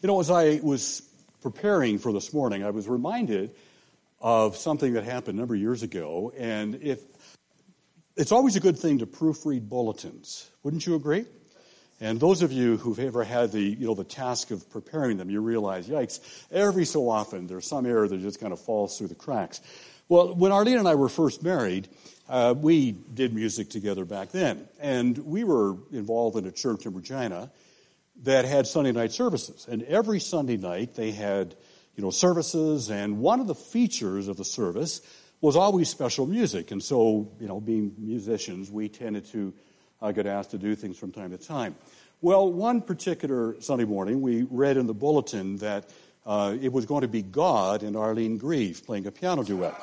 As I was preparing for this morning, I was reminded of something that happened a number of years ago, and it's always a good thing to proofread bulletins. Wouldn't you agree? And those of you who've ever had the task of preparing them, you realize, yikes, every so often there's some error that just kind of falls through the cracks. Well, when Arlene and I were first married, we did music together back then, and we were involved in a church in Regina that had Sunday night services. And every Sunday night they had, services, and one of the features of the service was always special music. And so, being musicians, we tended to get asked to do things from time to time. Well, one particular Sunday morning, we read in the bulletin that it was going to be God and Arlene Grieve playing a piano duet.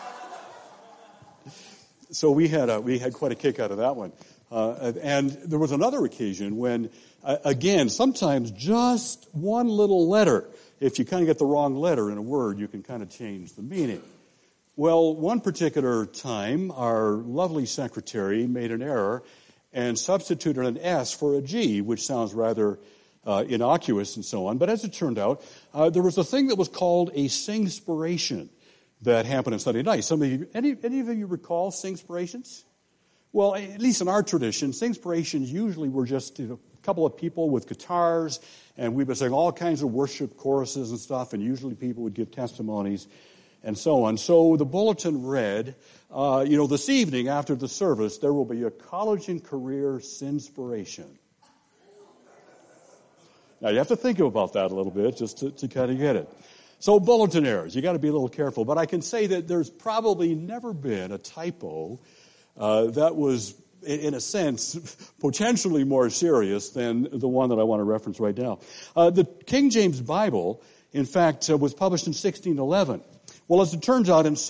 So we had quite a kick out of that one. And there was another occasion when, again, sometimes just one little letter, if you kind of get the wrong letter in a word, you can kind of change the meaning. Well, one particular time, our lovely secretary made an error and substituted an S for a G, which sounds rather innocuous and so on. But as it turned out, there was a thing that was called a singspiration that happened on Sunday night. Some of you, any of you recall singspirations? Well, at least in our tradition, singspirations usually were just a couple of people with guitars, and we'd be saying all kinds of worship choruses and stuff, and usually people would give testimonies and so on. So the bulletin read, this evening after the service, there will be a college and career sinspiration. Now, you have to think about that a little bit just to kind of get it. So bulletin errors, you got to be a little careful. But I can say that there's probably never been a typo that was, in a sense, potentially more serious than the one that I want to reference right now. The King James Bible, in fact, was published in 1611. Well, as it turns out, in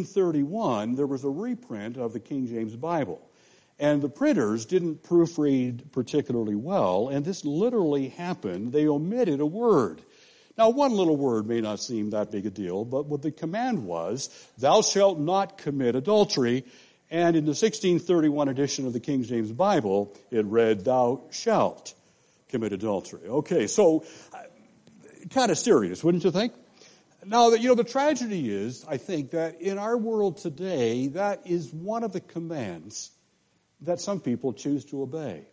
1631, there was a reprint of the King James Bible. And the printers didn't proofread particularly well, and this literally happened. They omitted a word. Now, one little word may not seem that big a deal, but what the command was, thou shalt not commit adultery. And in the 1631 edition of the King James Bible, it read, thou shalt commit adultery. Okay, so kind of serious, wouldn't you think? Now, the tragedy is, I think, that in our world today, that is one of the commands that some people choose to obey.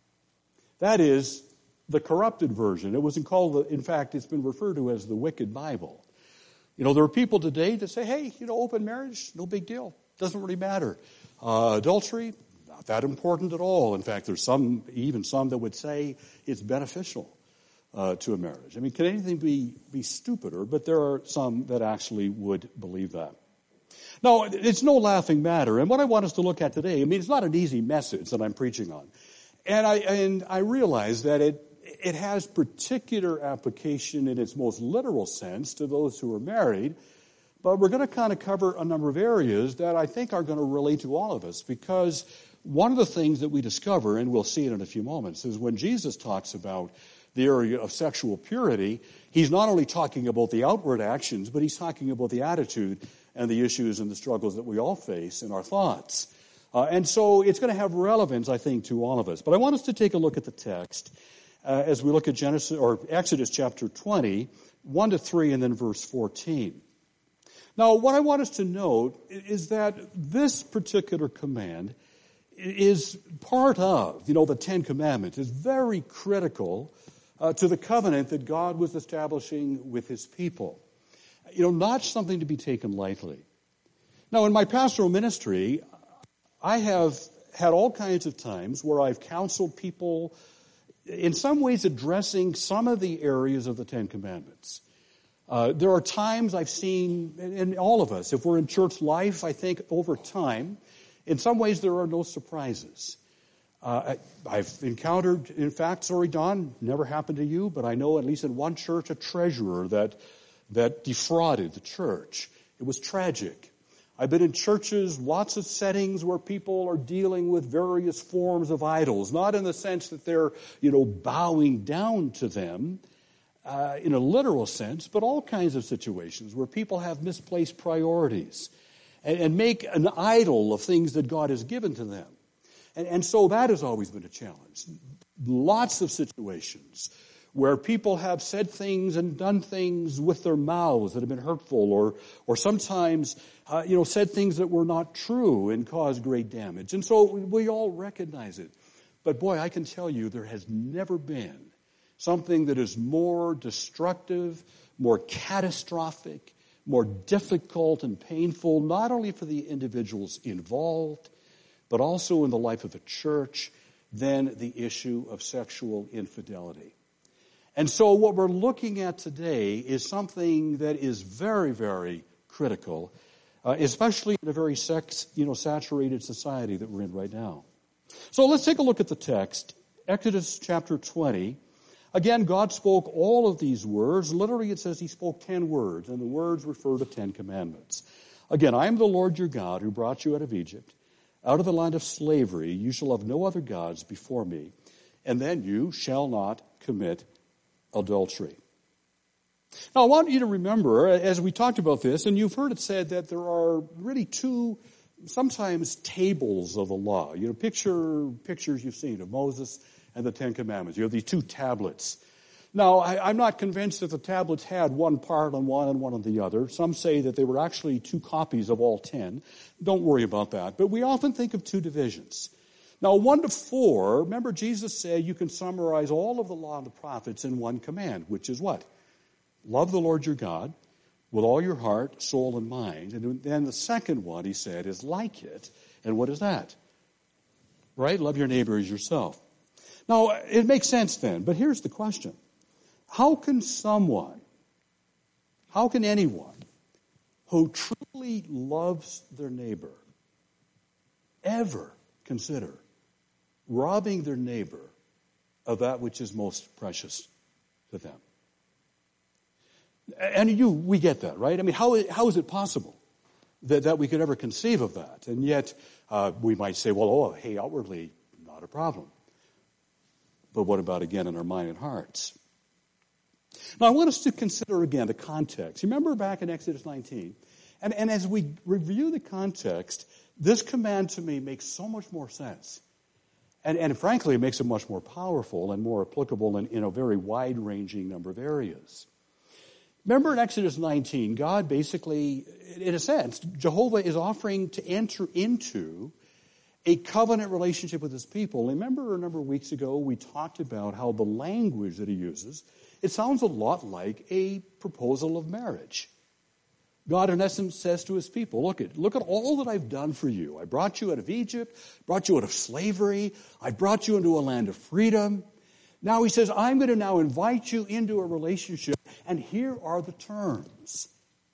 That is the corrupted version. It wasn't called, in fact, it's been referred to as the wicked Bible. There are people today that say, hey, open marriage, no big deal. Doesn't really matter. Adultery, not that important at all. In fact, there's even some that would say it's beneficial to a marriage. I mean, can anything be stupider? But there are some that actually would believe that. Now, it's no laughing matter. And what I want us to look at today, it's not an easy message that I'm preaching on. And I realize that it has particular application in its most literal sense to those who are married. But we're going to kind of cover a number of areas that I think are going to relate to all of us, because one of the things that we discover, and we'll see it in a few moments, is when Jesus talks about the area of sexual purity, he's not only talking about the outward actions, but he's talking about the attitude and the issues and the struggles that we all face in our thoughts. And so it's going to have relevance, I think, to all of us. But I want us to take a look at the text as we look at Exodus chapter 20, 1-3, and then verse 14. Now, what I want us to note is that this particular command is part of, the Ten Commandments. It's very critical to the covenant that God was establishing with his people. Not something to be taken lightly. Now, in my pastoral ministry, I have had all kinds of times where I've counseled people, in some ways addressing some of the areas of the Ten Commandments. There are times I've seen, in all of us, if we're in church life, I think over time, in some ways there are no surprises. I've encountered, in fact, sorry, Don, never happened to you, but I know at least in one church a treasurer that defrauded the church. It was tragic. I've been in churches, lots of settings where people are dealing with various forms of idols, not in the sense that they're, bowing down to them in a literal sense, but all kinds of situations where people have misplaced priorities and make an idol of things that God has given to them. And so that has always been a challenge. Lots of situations where people have said things and done things with their mouths that have been hurtful, or sometimes, said things that were not true and caused great damage. And so we all recognize it. But boy, I can tell you there has never been something that is more destructive, more catastrophic, more difficult and painful, not only for the individuals involved, but also in the life of the church, than the issue of sexual infidelity. And so what we're looking at today is something that is very, very critical, especially in a very saturated society that we're in right now. So let's take a look at the text, Exodus chapter 20. Again, God spoke all of these words. Literally, it says he spoke 10 words, and the words refer to 10 commandments. Again, I am the Lord your God who brought you out of Egypt, out of the land of slavery. You shall have no other gods before me, and then you shall not commit adultery. Now, I want you to remember, as we talked about this, and you've heard it said that there are really two, sometimes tables of the law. Pictures you've seen of Moses and the Ten Commandments. You have these two tablets. Now, I'm not convinced that the tablets had one part on one and one on the other. Some say that they were actually two copies of all 10. Don't worry about that. But we often think of two divisions. Now, 1 to 4, remember Jesus said you can summarize all of the law and the prophets in one command, which is what? Love the Lord your God with all your heart, soul, and mind. And then the second one, he said, is like it. And what is that? Right? Love your neighbor as yourself. Now, it makes sense then, but here's the question. How can anyone who truly loves their neighbor ever consider robbing their neighbor of that which is most precious to them? And we get that, right? I mean, how is it possible that we could ever conceive of that? And yet, we might say, hey, outwardly, not a problem. But what about, again, in our mind and hearts? Now, I want us to consider, again, the context. Remember back in Exodus 19? And as we review the context, this command to me makes so much more sense. And frankly, it makes it much more powerful and more applicable in a very wide-ranging number of areas. Remember in Exodus 19, God basically, in a sense, Jehovah is offering to enter into a covenant relationship with his people. Remember a number of weeks ago we talked about how the language that he uses, it sounds a lot like a proposal of marriage. God, in essence, says to his people, look at all that I've done for you. I brought you out of Egypt, brought you out of slavery, I brought you into a land of freedom. Now he says, I'm going to now invite you into a relationship, and here are the terms.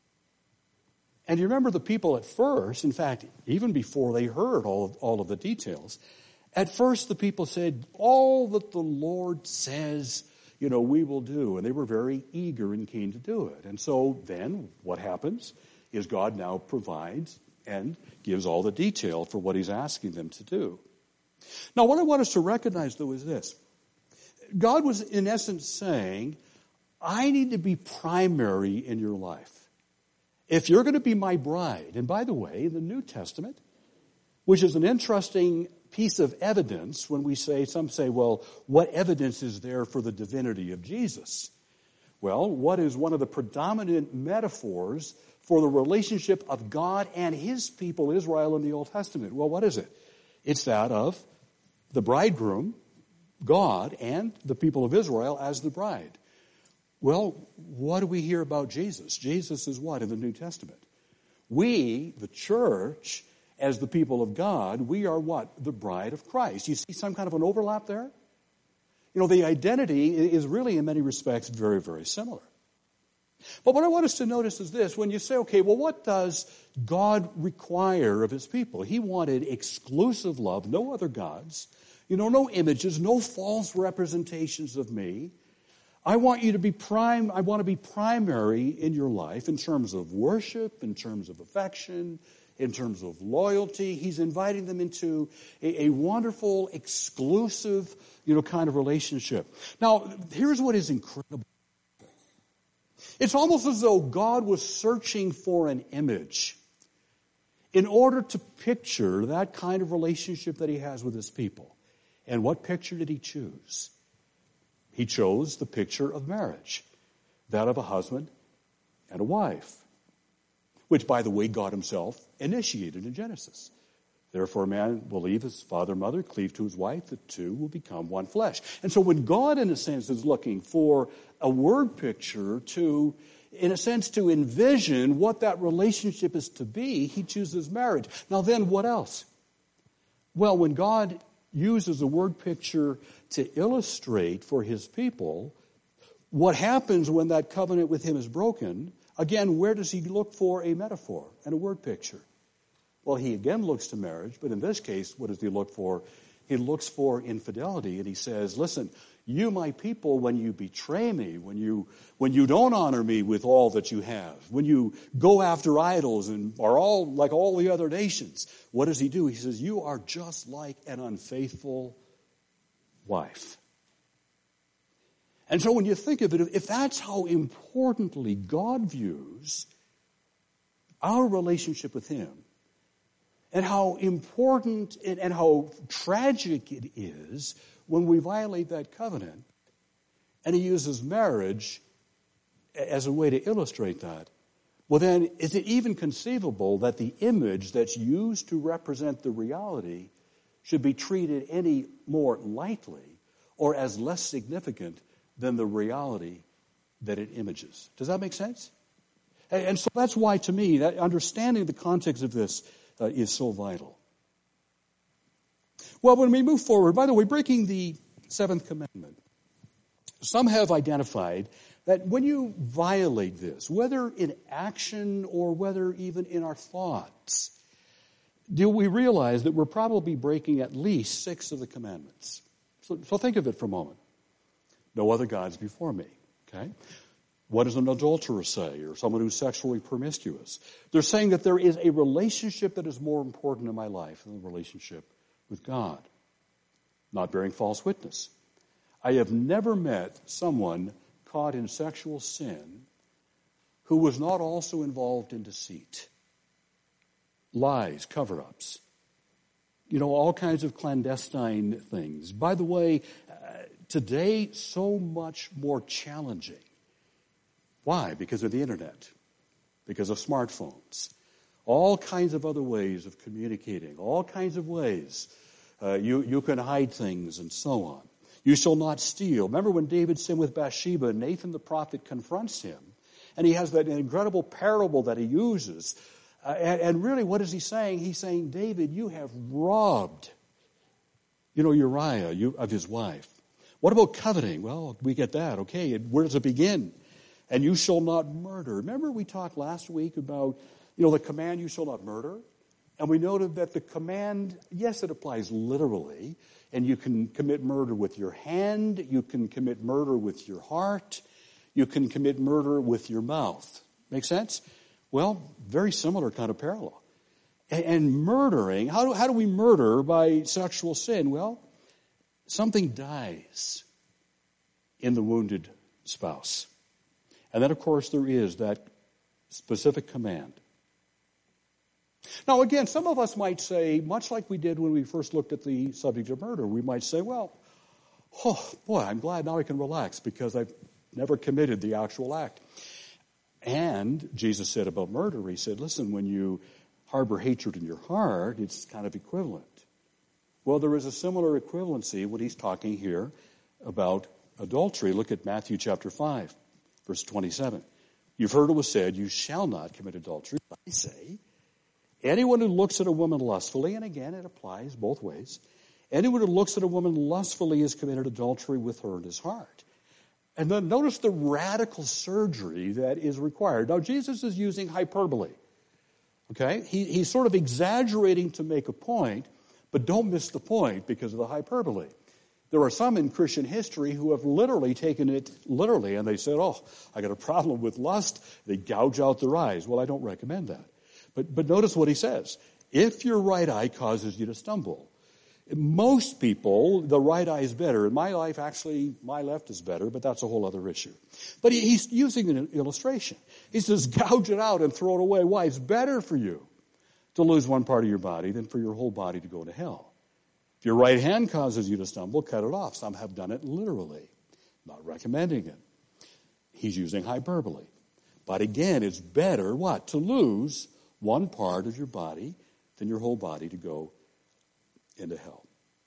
And you remember the people at first, in fact, even before they heard all of the details, at first the people said, all that the Lord says, we will do. And they were very eager and keen to do it. And so then what happens is God now provides and gives all the detail for what he's asking them to do. Now, what I want us to recognize, though, is this. God was, in essence, saying, I need to be primary in your life. If you're going to be my bride, and by the way, the New Testament, which is an interesting piece of evidence when some say, well, what evidence is there for the divinity of Jesus? Well, what is one of the predominant metaphors for the relationship of God and his people, Israel, in the Old Testament? Well, what is it? It's that of the bridegroom, God, and the people of Israel as the bride. Well, what do we hear about Jesus? Jesus is what in the New Testament? We, the church, as the people of God, we are what? The bride of Christ. You see some kind of an overlap there? The identity is really in many respects very, very similar. But what I want us to notice is this. When you say, okay, well, what does God require of his people? He wanted exclusive love, no other gods, no images, no false representations of me. I want to be primary in your life in terms of worship, in terms of affection, in terms of loyalty. He's inviting them into a wonderful, exclusive, kind of relationship. Now, here's what is incredible. It's almost as though God was searching for an image in order to picture that kind of relationship that he has with his people. And what picture did he choose? He chose the picture of marriage, that of a husband and a wife, which, by the way, God himself initiated in Genesis. Therefore, a man will leave his father and mother, cleave to his wife, the two will become one flesh. And so when God, in a sense, is looking for a word picture to, in a sense, to envision what that relationship is to be, he chooses marriage. Now then, what else? Well, when God uses a word picture to illustrate for his people what happens when that covenant with him is broken, again, where does he look for a metaphor and a word picture? Well, he again looks to marriage, but in this case, what does he look for? He looks for infidelity, and he says, listen, you, my people, when you betray me, when you don't honor me with all that you have, when you go after idols and are all like all the other nations, what does he do? He says, you are just like an unfaithful wife. And so when you think of it, if that's how importantly God views our relationship with him, and how important and how tragic it is when we violate that covenant, and he uses marriage as a way to illustrate that, well then, is it even conceivable that the image that's used to represent the reality should be treated any more lightly or as less significant than the reality that it images? Does that make sense? And so that's why, to me, that understanding the context of this is so vital. Well, when we move forward, by the way, breaking the seventh commandment, some have identified that when you violate this, whether in action or whether even in our thoughts, do we realize that we're probably breaking at least 6 of the commandments? So think of it for a moment. No other gods before me, okay? What does an adulterer say, or someone who's sexually promiscuous? They're saying that there is a relationship that is more important in my life than the relationship with God. Not bearing false witness. I have never met someone caught in sexual sin who was not also involved in deceit, lies, cover-ups, all kinds of clandestine things. By the way, today, so much more challenging. Why? Because of the internet, because of smartphones, all kinds of other ways of communicating, all kinds of ways you can hide things and so on. You shall not steal. Remember when David sinned with Bathsheba, Nathan the prophet confronts him, and he has that incredible parable that he uses. And really, what is he saying? He's saying, David, you have robbed, Uriah of his wife. What about coveting? Well, we get that. Okay, where does it begin? And you shall not murder. Remember we talked last week about, the command, you shall not murder? And we noted that the command, yes, it applies literally, and you can commit murder with your hand, you can commit murder with your heart, you can commit murder with your mouth. Make sense? Well, very similar kind of parallel. And murdering, how do we murder by sexual sin? Well, something dies in the wounded spouse. And then, of course, there is that specific command. Now, again, some of us might say, much like we did when we first looked at the subject of murder, we might say, well, oh, boy, I'm glad now I can relax because I've never committed the actual act. And Jesus said about murder, he said, listen, when you harbor hatred in your heart, it's kind of equivalent. Well, there is a similar equivalency when he's talking here about adultery. Look at Matthew chapter 5. Verse 27, you've heard it was said, you shall not commit adultery. But I say, anyone who looks at a woman lustfully, and again, it applies both ways, anyone who looks at a woman lustfully has committed adultery with her in his heart. And then notice the radical surgery that is required. Now, Jesus is using hyperbole. Okay? He's sort of exaggerating to make a point, but don't miss the point because of the hyperbole. There are some in Christian history who have literally taken it literally, and they said, oh, I got a problem with lust. They gouge out their eyes. Well, I don't recommend that. But notice what he says. If your right eye causes you to stumble. Most people, the right eye is better. In my life, actually, my left is better, but that's a whole other issue. But he's using an illustration. He says, gouge it out and throw it away. Why? It's better for you to lose one part of your body than for your whole body to go to hell. If your right hand causes you to stumble, cut it off. Some have done it literally. Not recommending it. He's using hyperbole. But again, it's better, what? To lose one part of your body than your whole body to go into hell.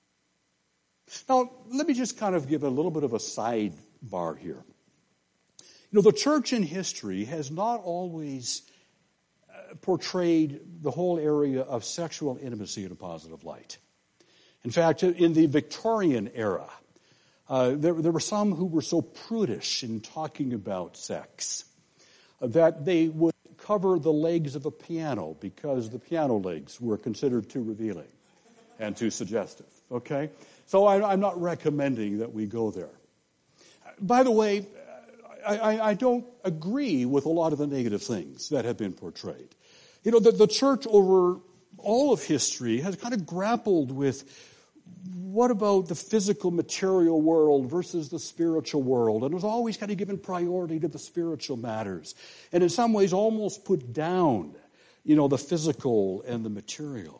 Now, let me just kind of give a little bit of a sidebar here. You know, the church in history has not always portrayed the whole area of sexual intimacy in a positive light. In fact, in the Victorian era, there were some who were so prudish in talking about sex that they would cover the legs of a piano because the piano legs were considered too revealing and too suggestive. Okay? So I'm not recommending that we go there. By the way, I don't agree with a lot of the negative things that have been portrayed. You know, the church over all of history has kind of grappled with what about the physical material world versus the spiritual world? And it was always kind of given priority to the spiritual matters. And in some ways almost put down, you know, the physical and the material.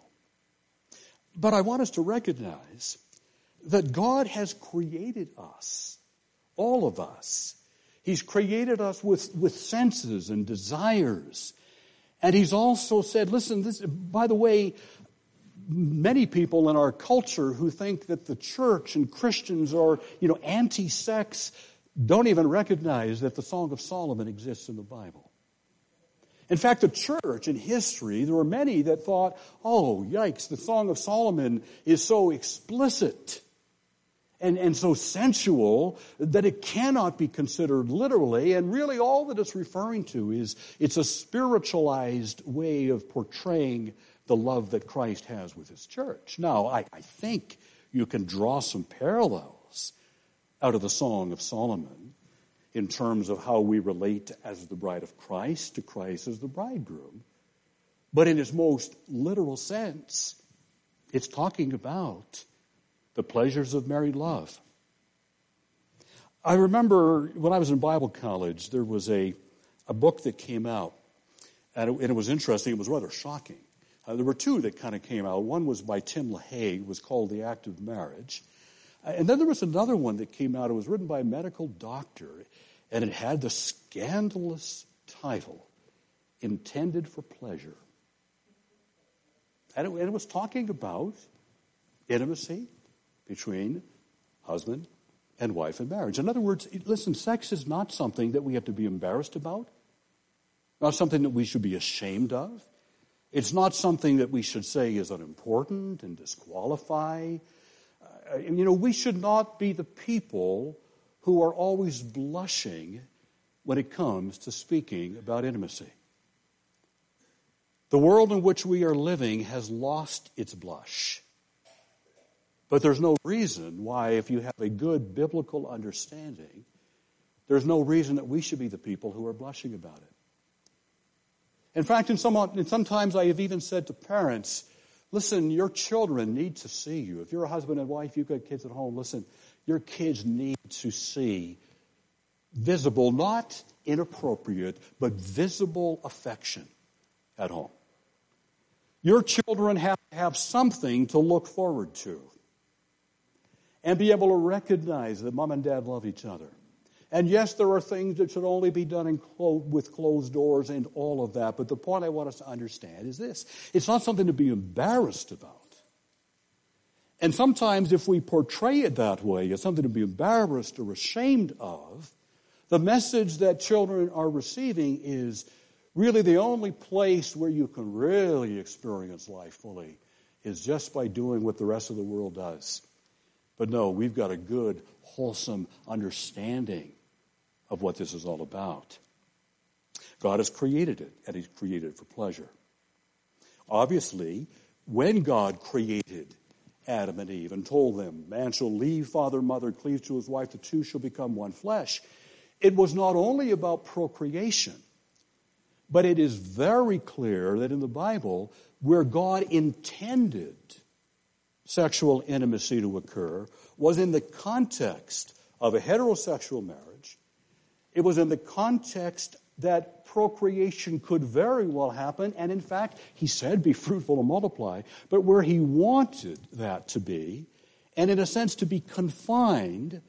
But I want us to recognize that God has created us, all of us. He's created us with senses and desires. And he's also said, listen, by the way, many people in our culture who think that the church and Christians are, you know, anti-sex don't even recognize that the Song of Solomon exists in the Bible. In fact, the church in history, there were many that thought, oh, yikes, the Song of Solomon is so explicit and so sensual that it cannot be considered literally, and really all that it's referring to is it's a spiritualized way of portraying the love that Christ has with his church. Now, I think you can draw some parallels out of the Song of Solomon in terms of how we relate as the bride of Christ to Christ as the bridegroom. But in its most literal sense, it's talking about the pleasures of married love. I remember when I was in Bible college, there was a book that came out, and it was interesting. It was rather shocking. There were two that kind of came out. One was by Tim LaHaye. It was called The Act of Marriage. And then there was another one that came out. It was written by a medical doctor, and it had the scandalous title, Intended for Pleasure. And it was talking about intimacy between husband and wife in marriage. In other words, listen, sex is not something that we have to be embarrassed about, not something that we should be ashamed of. It's not something that we should say is unimportant and disqualify. You know, we should not be the people who are always blushing when it comes to speaking about intimacy. The world in which we are living has lost its blush. But there's no reason why, if you have a good biblical understanding, there's no reason that we should be the people who are blushing about it. In fact, sometimes I have even said to parents, listen, your children need to see you. If you're a husband and wife, you've got kids at home, listen, your kids need to see visible, not inappropriate, but visible affection at home. Your children have to have something to look forward to and be able to recognize that mom and dad love each other. And yes, there are things that should only be done with closed doors and all of that. But the point I want us to understand is this. It's not something to be embarrassed about. And sometimes if we portray it that way, it's something to be embarrassed or ashamed of, the message that children are receiving is really the only place where you can really experience life fully is just by doing what the rest of the world does. But no, we've got a good, wholesome understanding of what this is all about. God has created it, and he's created it for pleasure. Obviously, when God created Adam and Eve and told them, man shall leave father and mother, cleave to his wife, the two shall become one flesh, it was not only about procreation, but it is very clear that in the Bible, where God intended sexual intimacy to occur was in the context of a heterosexual marriage. It was in the context that procreation could very well happen. And in fact, he said, be fruitful and multiply. But where he wanted that to be, and in a sense to be confined,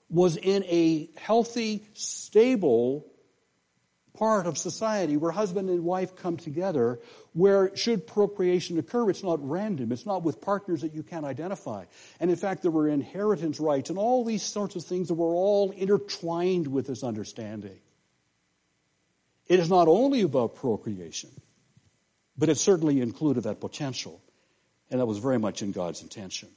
was in a healthy, stable part of society where husband and wife come together, where should procreation occur, it's not random. It's not with partners that you can't identify. And in fact, there were inheritance rights and all these sorts of things that were all intertwined with this understanding. It is not only about procreation, but it certainly included that potential. And that was very much in God's intention.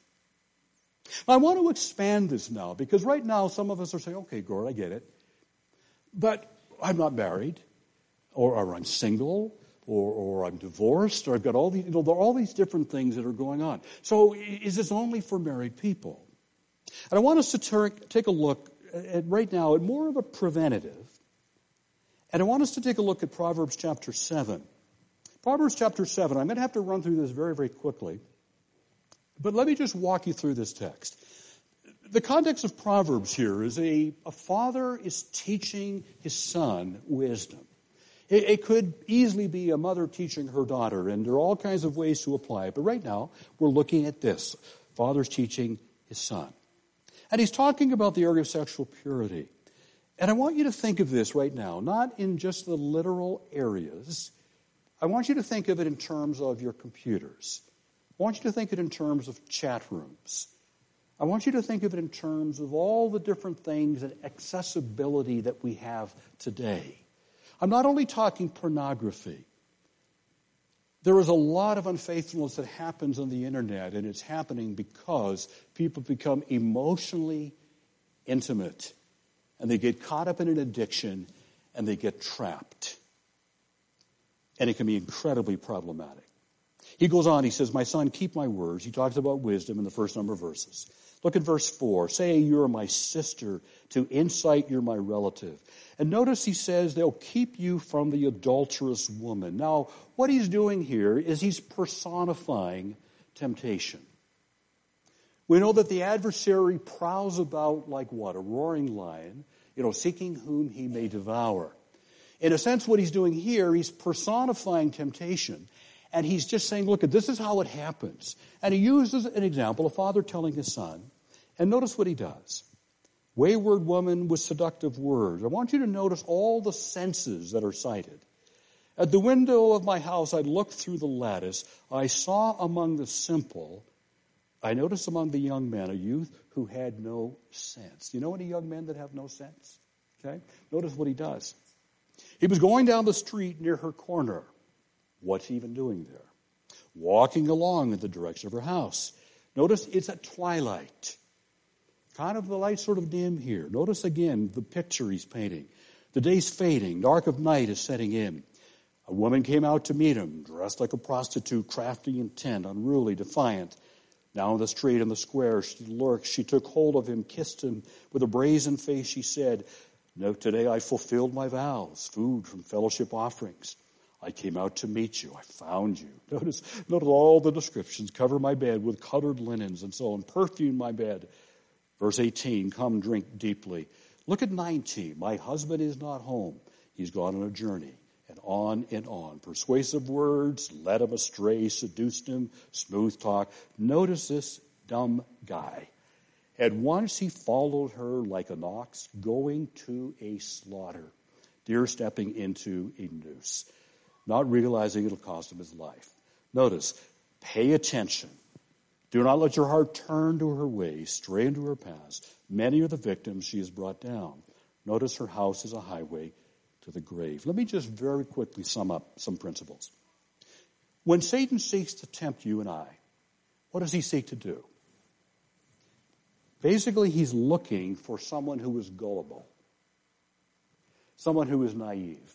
I want to expand this now, because right now some of us are saying, okay, Gord, I get it. But I'm not married, or I'm single, or I'm divorced, or I've got all these, there are all these different things that are going on. So is this only for married people? And I want us to take a look at right now at more of a preventative. And I want us to take a look at Proverbs chapter 7. Proverbs chapter 7, I'm going to have to run through this very, very quickly. But let me just walk you through this text. The context of Proverbs here is a father is teaching his son wisdom. It could easily be a mother teaching her daughter, and there are all kinds of ways to apply it. But right now, we're looking at this. Father's teaching his son. And he's talking about the area of sexual purity. And I want you to think of this right now, not in just the literal areas. I want you to think of it in terms of your computers. I want you to think of it in terms of chat rooms. I want you to think of it in terms of all the different things and accessibility that we have today. I'm not only talking pornography. There is a lot of unfaithfulness that happens on the internet, and it's happening because people become emotionally intimate, and they get caught up in an addiction, and they get trapped. And it can be incredibly problematic. He goes on, he says, my son, keep my words. He talks about wisdom in the first number of verses. Look at verse 4. Say you're my sister. To insight you're my relative. And notice he says they'll keep you from the adulterous woman. Now, what he's doing here is he's personifying temptation. We know that the adversary prowls about like what? A roaring lion, seeking whom he may devour. In a sense, what he's doing here, he's personifying temptation. And he's just saying, look, this is how it happens. And he uses an example, a father telling his son. And notice what he does. Wayward woman with seductive words. I want you to notice all the senses that are cited. At the window of my house, I looked through the lattice. I saw among the simple, I noticed among the young men, a youth who had no sense. You know any young men that have no sense? Okay? Notice what he does. He was going down the street near her corner. What's he even doing there? Walking along in the direction of her house. Notice it's at twilight. Kind of the light sort of dim here. Notice again the picture he's painting. The day's fading. Dark of night is setting in. A woman came out to meet him, dressed like a prostitute, crafty, intent, unruly, defiant. Now in the street, in the square, she lurked. She took hold of him, kissed him. With a brazen face, she said, no, today I fulfilled my vows, food from fellowship offerings. I came out to meet you. I found you. Notice all the descriptions. Cover my bed with colored linens and so on. Perfume my bed. Verse 18, come drink deeply. Look at 19. My husband is not home. He's gone on a journey. And on and on. Persuasive words, led him astray, seduced him, smooth talk. Notice this dumb guy. At once he followed her like an ox going to a slaughter. Deer stepping into a noose. Not realizing it'll cost him his life. Notice, pay attention. Do not let your heart turn to her ways, stray into her paths. Many are the victims she has brought down. Notice her house is a highway to the grave. Let me just very quickly sum up some principles. When Satan seeks to tempt you and I, what does he seek to do? Basically, he's looking for someone who is gullible, someone who is naive.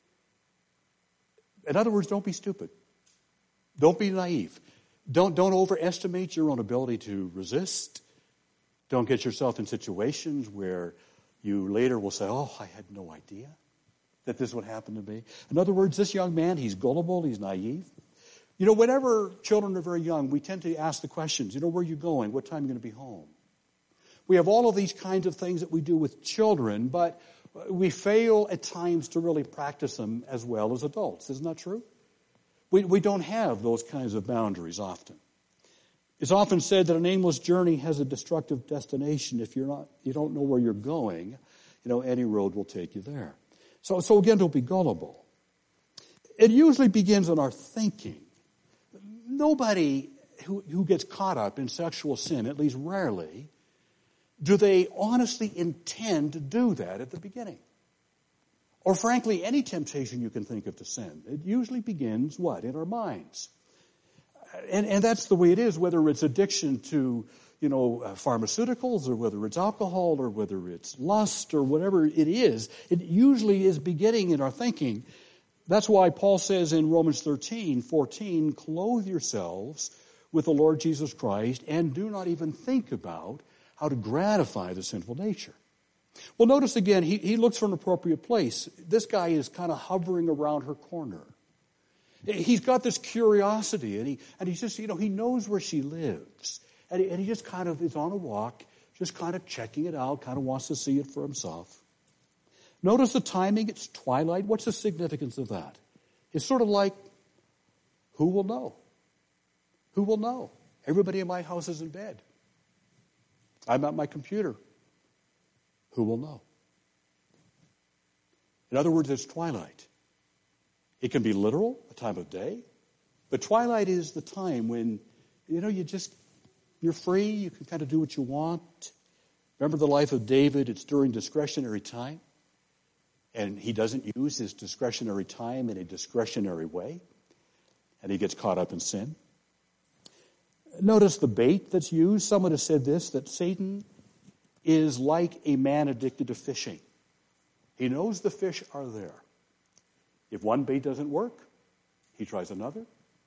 In other words, don't be stupid. Don't be naive. Don't overestimate your own ability to resist. Don't get yourself in situations where you later will say, oh, I had no idea that this would happen to me. In other words, this young man, he's gullible, he's naive. Whenever children are very young, we tend to ask the questions, where are you going? What time are you going to be home? We have all of these kinds of things that we do with children, but we fail at times to really practice them as well as adults. Isn't that true? We don't have those kinds of boundaries often. It's often said that an aimless journey has a destructive destination. If you don't know where you're going, any road will take you there. So again, don't be gullible. It usually begins in our thinking. Nobody who gets caught up in sexual sin, at least rarely, do they honestly intend to do that at the beginning. Or frankly, any temptation you can think of to sin. It usually begins, what? In our minds. And that's the way it is, whether it's addiction to, pharmaceuticals, or whether it's alcohol, or whether it's lust, or whatever it is. It usually is beginning in our thinking. That's why Paul says in Romans 13:14, clothe yourselves with the Lord Jesus Christ and do not even think about how to gratify the sinful nature. Well, notice again, he looks for an appropriate place. This guy is kind of hovering around her corner. He's got this curiosity, and he's just, he knows where she lives. And he just kind of is on a walk, just kind of checking it out, kind of wants to see it for himself. Notice the timing, it's twilight. What's the significance of that? It's sort of like, who will know? Who will know? Everybody in my house is in bed. I'm at my computer. Who will know? In other words, it's twilight. It can be literal, a time of day, but twilight is the time when, you're free, you can kind of do what you want. Remember the life of David, it's during discretionary time, and he doesn't use his discretionary time in a discretionary way, and he gets caught up in sin. Notice the bait that's used. Someone has said this, that Satan is like a man addicted to fishing. He knows the fish are there. If one bait doesn't work, he tries another,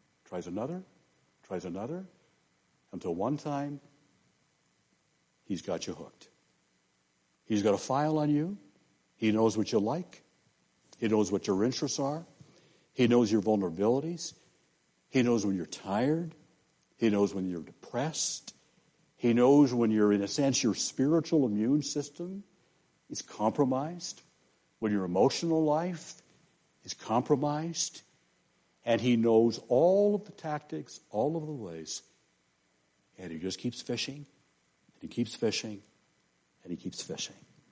until one time he's got you hooked. He's got a file on you. He knows what you like. He knows what your interests are. He knows your vulnerabilities. He knows when you're tired. He knows when you're depressed. He knows when you're, in a sense, your spiritual immune system is compromised, when your emotional life is compromised, and he knows all of the tactics, all of the ways, and he just keeps fishing, and he keeps fishing, and he keeps fishing.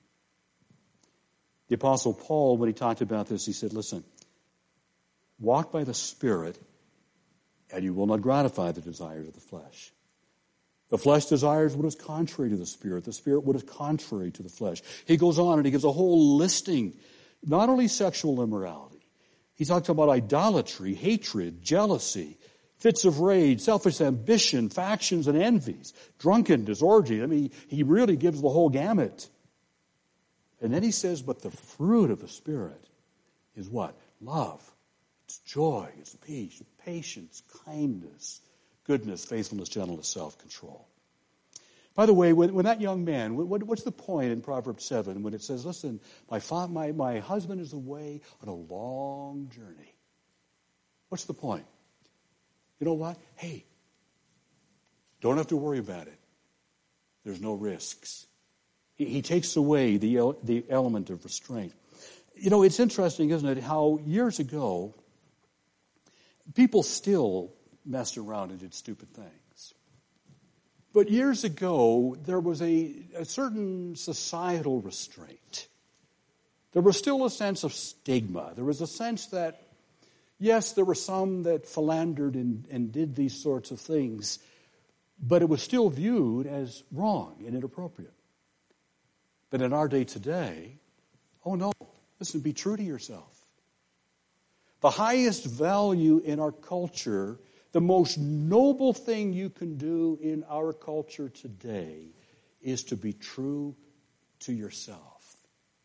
The Apostle Paul, when he talked about this, he said, listen, walk by the Spirit, and you will not gratify the desires of the flesh. The flesh desires what is contrary to the Spirit what is contrary to the flesh. He goes on and he gives a whole listing, not only sexual immorality. He talks about idolatry, hatred, jealousy, fits of rage, selfish ambition, factions and envies, drunkenness, orgies. I mean, he really gives the whole gamut. And then he says, but the fruit of the Spirit is what? Love. It's joy, it's peace, patience, kindness, goodness, faithfulness, gentleness, self-control. By the way, when that young man, what's the point in Proverbs 7 when it says, listen, my husband is away on a long journey. What's the point? You know what? Hey, don't have to worry about it. There's no risks. He takes away the element of restraint. It's interesting, isn't it, how years ago, people still messed around and did stupid things. But years ago, there was a certain societal restraint. There was still a sense of stigma. There was a sense that, yes, there were some that philandered and did these sorts of things, but it was still viewed as wrong and inappropriate. But in our day today, oh no, listen, be true to yourself. The highest value in our culture, the most noble thing you can do in our culture today is to be true to yourself.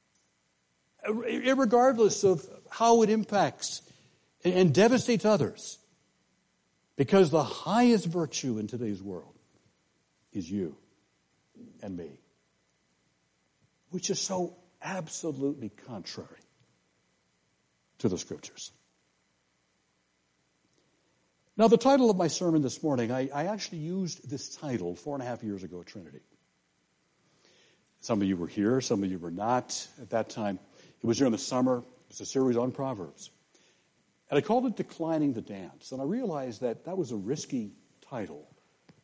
Regardless of how it impacts and devastates others. Because the highest virtue in today's world is you and me. Which is so absolutely contrary to the Scriptures. Now, the title of my sermon this morning, I actually used this title 4.5 years ago at Trinity. Some of you were here, some of you were not at that time. It was during the summer. It was a series on Proverbs. And I called it Declining the Dance. And I realized that was a risky title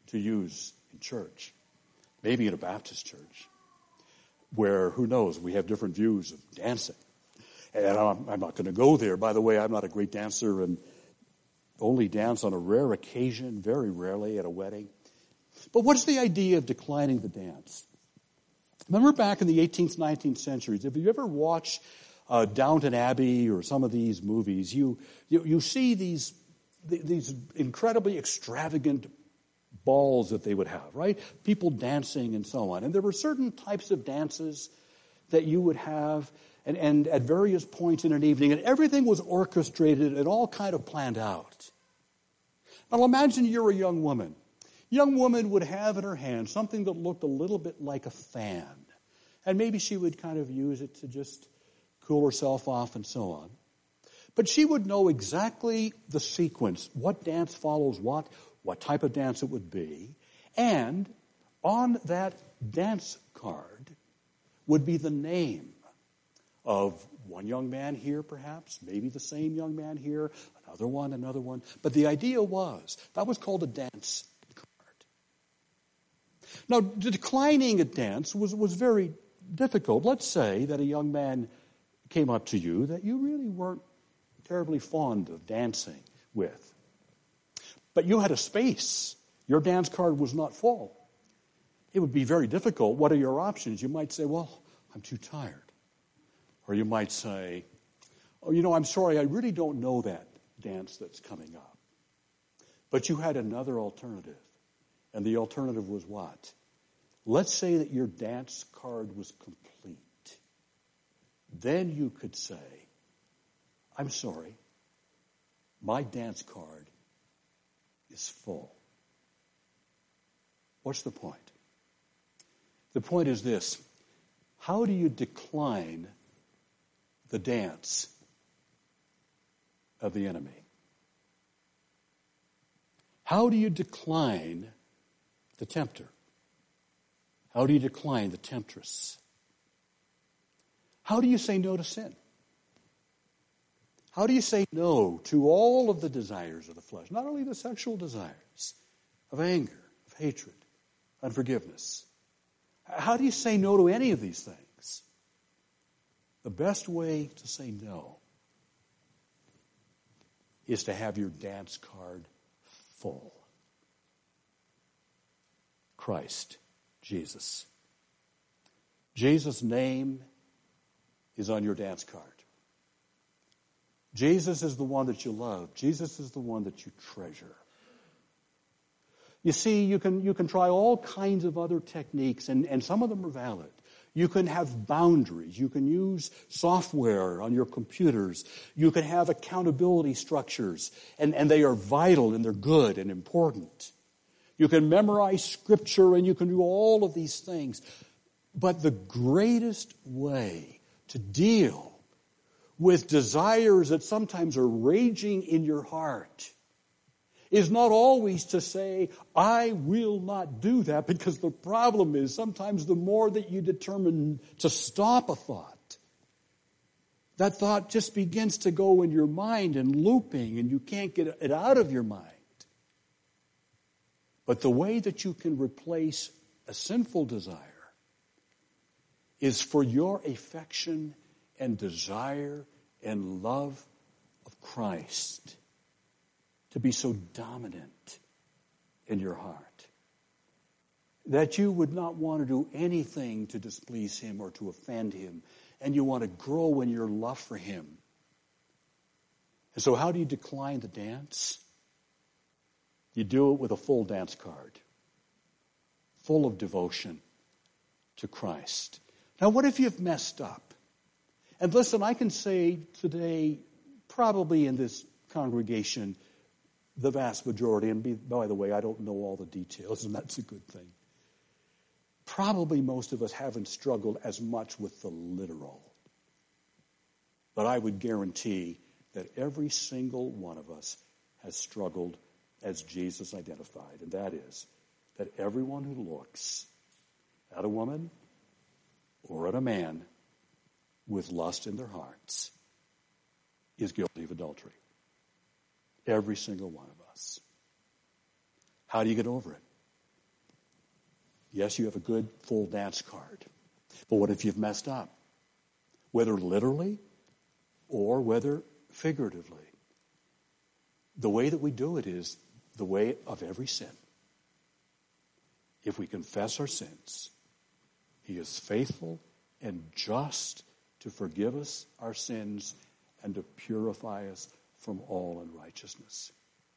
to use in church, maybe in a Baptist church, where, who knows, we have different views of dancing. And I'm not going to go there. By the way, I'm not a great dancer and only dance on a rare occasion, very rarely at a wedding. But what's the idea of declining the dance? Remember back in the 18th, 19th centuries, if you ever watched Downton Abbey or some of these movies, you see these incredibly extravagant balls that they would have, right? People dancing and so on. And there were certain types of dances that you would have and at various points in an evening, and everything was orchestrated and all kind of planned out. Now imagine you're a young woman. Young woman would have in her hand something that looked a little bit like a fan. And maybe she would kind of use it to just cool herself off and so on. But she would know exactly the sequence, what dance follows what type of dance it would be. And on that dance card would be the name of one young man here, perhaps, maybe the same young man here, another one. But the idea was, that was called a dance card. Now, declining a dance was very difficult. Let's say that a young man came up to you that you really weren't terribly fond of dancing with. But you had a space. Your dance card was not full. It would be very difficult. What are your options? You might say, well, I'm too tired. Or you might say, oh, I'm sorry, I really don't know that dance that's coming up. But you had another alternative. And the alternative was what? Let's say that your dance card was complete. Then you could say, I'm sorry, my dance card is full. What's the point? The point is this. How do you decline the dance of the enemy? How do you decline the tempter? How do you decline the temptress? How do you say no to sin? How do you say no to all of the desires of the flesh? Not only the sexual desires of anger, of hatred, unforgiveness. How do you say no to any of these things? The best way to say no is to have your dance card full. Christ, Jesus. Jesus' name is on your dance card. Jesus is the one that you love. Jesus is the one that you treasure. You see, you can try all kinds of other techniques, and some of them are valid. You can have boundaries. You can use software on your computers. You can have accountability structures, and they are vital, and they're good and important. You can memorize scripture, and you can do all of these things. But the greatest way to deal with desires that sometimes are raging in your heart is not always to say, I will not do that, because the problem is sometimes the more that you determine to stop a thought, that thought just begins to go in your mind and looping, and you can't get it out of your mind. But the way that you can replace a sinful desire is for your affection and desire and love of Christ to be so dominant in your heart that you would not want to do anything to displease him or to offend him, and you want to grow in your love for him. And so how do you decline the dance? You do it with a full dance card, full of devotion to Christ. Now, what if you've messed up? And listen, I can say today, probably in this congregation, the vast majority, and by the way, I don't know all the details, and that's a good thing. Probably most of us haven't struggled as much with the literal. But I would guarantee that every single one of us has struggled as Jesus identified, and that is that everyone who looks at a woman or at a man with lust in their hearts is guilty of adultery. Every single one of us. How do you get over it? Yes, you have a good full dance card. But what if you've messed up? Whether literally or whether figuratively. The way that we do it is the way of every sin. If we confess our sins, he is faithful and just to forgive us our sins and to purify us from all unrighteousness.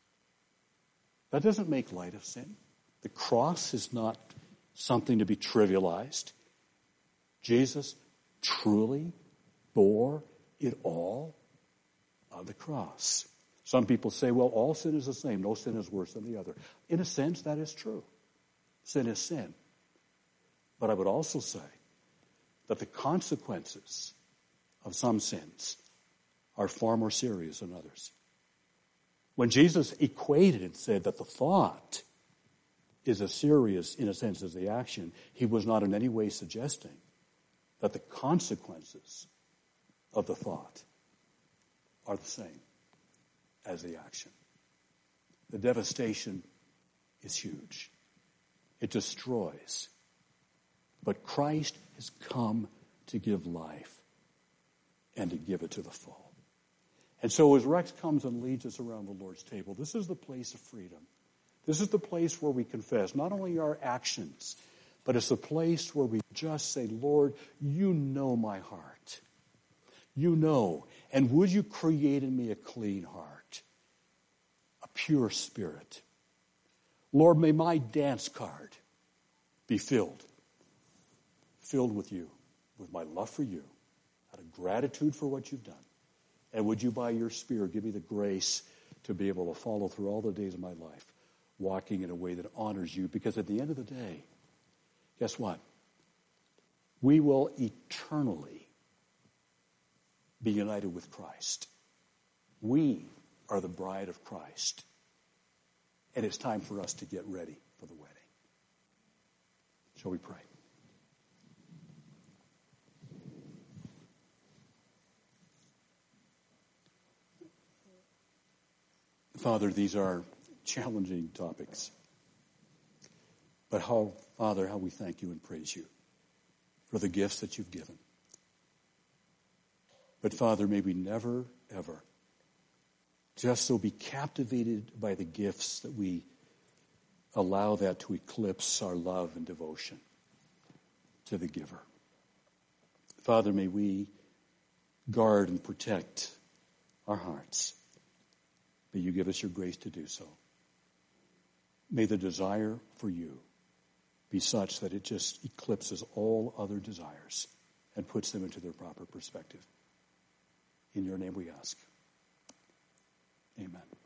That doesn't make light of sin. The cross is not something to be trivialized. Jesus truly bore it all on the cross. Some people say, well, all sin is the same. No sin is worse than the other. In a sense, that is true. Sin is sin. But I would also say that the consequences of some sins are far more serious than others. When Jesus equated and said that the thought is as serious, in a sense, as the action, he was not in any way suggesting that the consequences of the thought are the same as the action. The devastation is huge. It destroys. But Christ has come to give life and to give it to the full. And so as Rex comes and leads us around the Lord's table, this is the place of freedom. This is the place where we confess not only our actions, but it's the place where we just say, Lord, you know my heart. You know. And would you create in me a clean heart, a pure spirit? Lord, may my dance card be filled with you, with my love for you, out of gratitude for what you've done. And would you, by your Spirit, give me the grace to be able to follow through all the days of my life, walking in a way that honors you. Because at the end of the day, guess what? We will eternally be united with Christ. We are the bride of Christ. And it's time for us to get ready for the wedding. Shall we pray? Father, these are challenging topics. But Father, how we thank you and praise you for the gifts that you've given. But Father, may we never, ever just so be captivated by the gifts that we allow that to eclipse our love and devotion to the giver. Father, may we guard and protect our hearts. May you give us your grace to do so. May the desire for you be such that it just eclipses all other desires and puts them into their proper perspective. In your name we ask. Amen.